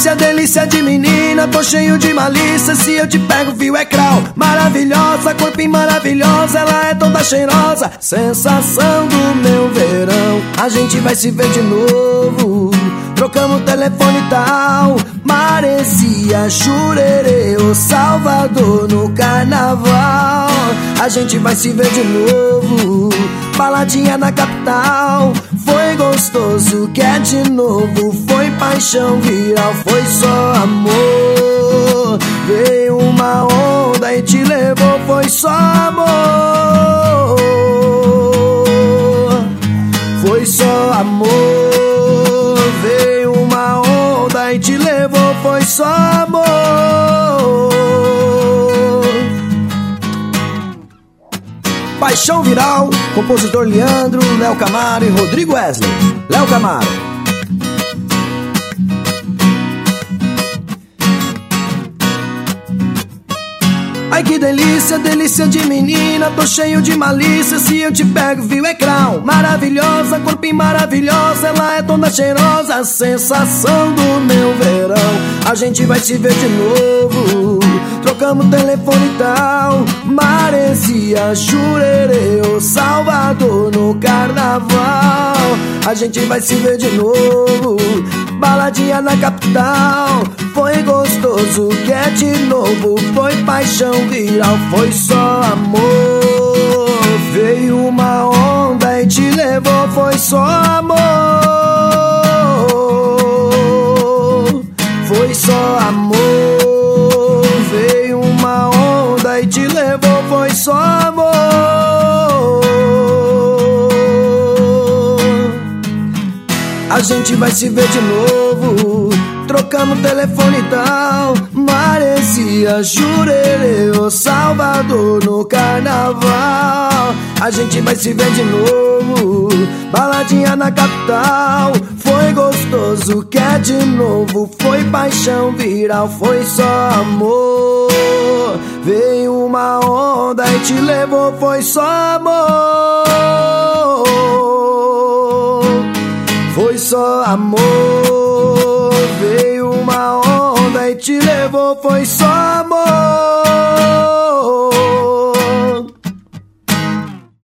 delícia, delícia de menina, tô cheio de malícia. Se eu te pego, viu, é crau. Maravilhosa, corpinho maravilhosa, ela é toda cheirosa. Sensação do meu verão. A gente vai se ver de novo, trocamos telefone e tal. Maresia, Jurerê ou Salvador no carnaval. A gente vai se ver de novo, baladinha na capital. Foi gostoso, quer de novo. Foi paixão viral, foi só amor. Veio uma onda e te levou, foi só amor. Foi só amor. Veio uma onda e te levou, foi só amor. Paixão viral, compositor Leandro, Léo Camaro e Rodrigo Wesley. Léo Camaro. Ai que delícia, delícia de menina, tô cheio de malícia. Se eu te pego, viu, é crau. Maravilhosa, corpinho maravilhosa, ela é toda cheirosa. A sensação do meu verão. A gente vai se ver de novo, trocamos telefone e tal. Maresia, Jurerê ou Salvador no carnaval. A gente vai se ver de novo, baladinha na capital. Foi gostoso, quer de novo. Foi paixão viral, foi só amor. Veio uma onda e te levou, foi só amor. Foi só amor. Veio uma onda e te levou, foi só amor. A gente vai se ver de novo, trocamos telefone e tal. Maresia, Jurerê ou Salvador no carnaval. A gente vai se ver de novo, baladinha na capital. Foi gostoso, quer de novo. Foi paixão viral, foi só amor. Veio uma onda e te levou, foi só amor. Foi só amor. Veio uma onda e te levou, foi só amor.